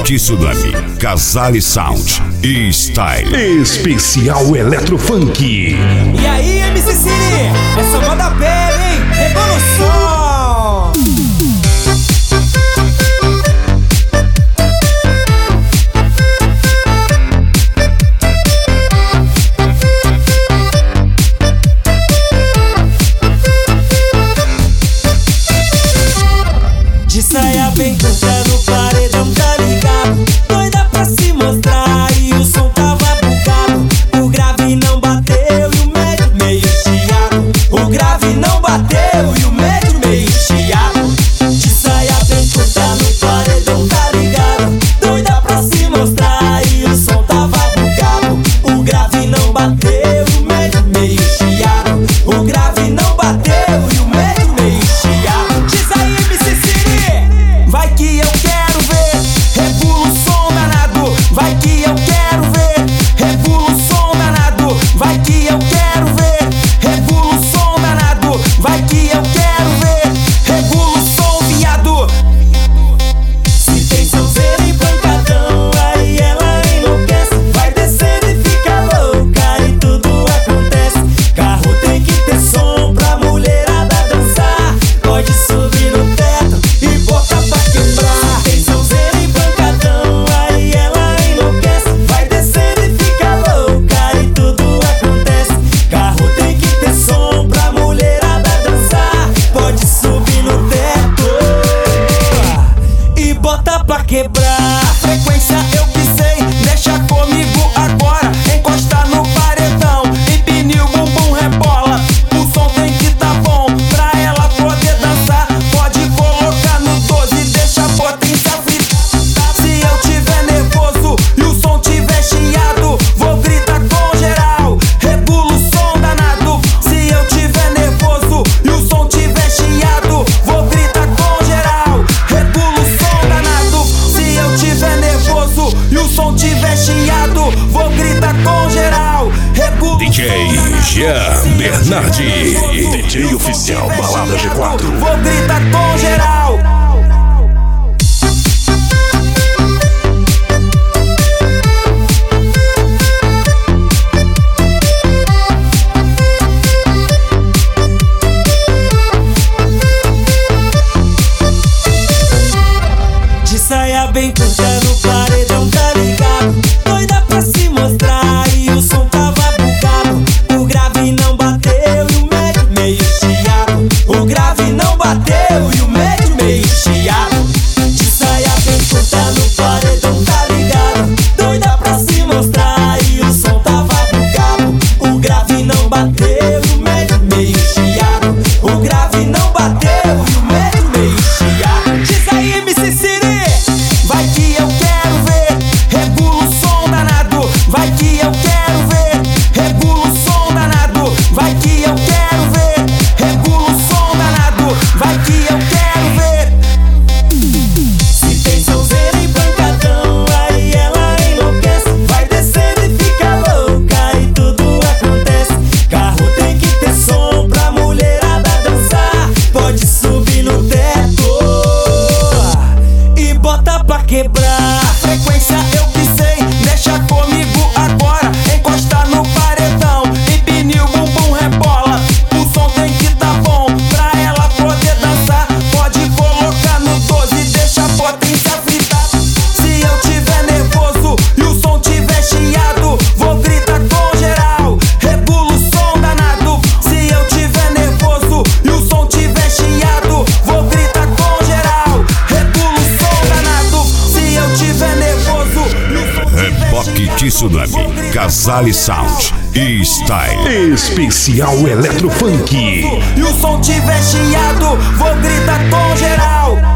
Tsunami, Casale Sound e Style. Especial Eletrofunk. E aí, MC Cine, essa moda pele, hein? Revolução! De saia bem curta no paredão, tá ligado? Doida pra se mostrar e o som tava bugado. O grave não bateu e o médio meio chiado. O grave não bateu e o médio meio chiado. De saia bem curta no paredão, tá ligado? Doida pra se mostrar e o som tava bugado. O grave não bateu e o médio meio chiado. O grave não bateu e o médio meio chiado. Diz aí, MC Cine, vai que eu quero ver, regula o som danado. Vai que eu quero ver, regula o som danado. Vai que eu quero ver, regula o som danado. Vai que eu quero ver, regula o som, viado. Se tem sonzeira e pancadão, aí ela enlouquece. Vai descendo e fica louca e tudo acontece. Carro tem que ter som pra mulherada dançar. Pode subir no teto e botar pra quebrar. Se tem sonzeira e pancadão, aí ela enlouquece. Vai descendo e fica louca e tudo acontece. Carro tem que ter som pra mulherada dançar. Pode subir no teto e bota pra quebrar. Frequência eu pisei, deixa comigo agora. Encosta no paredão, empine o bumbum, rebola. O som tem que tá bom pra ela poder dançar. Pode colocar no 12, deixa a potência fritar. Se eu tiver nervoso e o som tiver chiado, vou gritar com geral, regula o som danado. Se eu tiver nervoso e o som tiver chiado, vou gritar com geral, regula o som danado. Se eu tiver nervoso e o som tiver chiado, vou gritar com geral, regula o DJ som Jean danado. Bernardi, DJ oficial Balada G4. Vou gritar com geral. De saia bem curta no paredão, tá ligado? Doida pra se mostrar e o som tava bugado. O grave não bateu e o médio meio chiado. O grave não bateu e o médio meio chiado. De saia bem curta no paredão, tá ligado? Doida pra se mostrar e o som tava bugado. O grave não bateu e o médio meio chiado. O grave não bateu e o médio meio chiado. Diz aí, MC Cine, vai que eu quero ver, regula o som danado. Vai que eu quero ver, regula o som danado. Vai que eu quero ver, regula o som danado. Vai que eu quero ver. Se tem sonzeira e pancadão, aí ela enlouquece. Vai descendo e fica louca e tudo acontece. Carro tem que ter som pra mulherada dançar. Pode subir no teto e bota pra quebrar. Frequência eu pisei, deixa comigo agora. Encosta no paredão, empine o bumbum, rebola. O som tem que tá bom pra ela poder dançar. Pode colocar no 12, deixa a potência fritar. Se eu tiver nervoso e o som tiver chiado, vou gritar com geral, regula o som danado. Se eu tiver nervoso e o som tiver chiado, vou gritar com geral, regula o som danado. Se eu tiver nervoso e o som tiver Reboque Tsunami, Casale Sound e Style. Especial Eletrofunk. e o som tiver chiado, vou gritar com geral.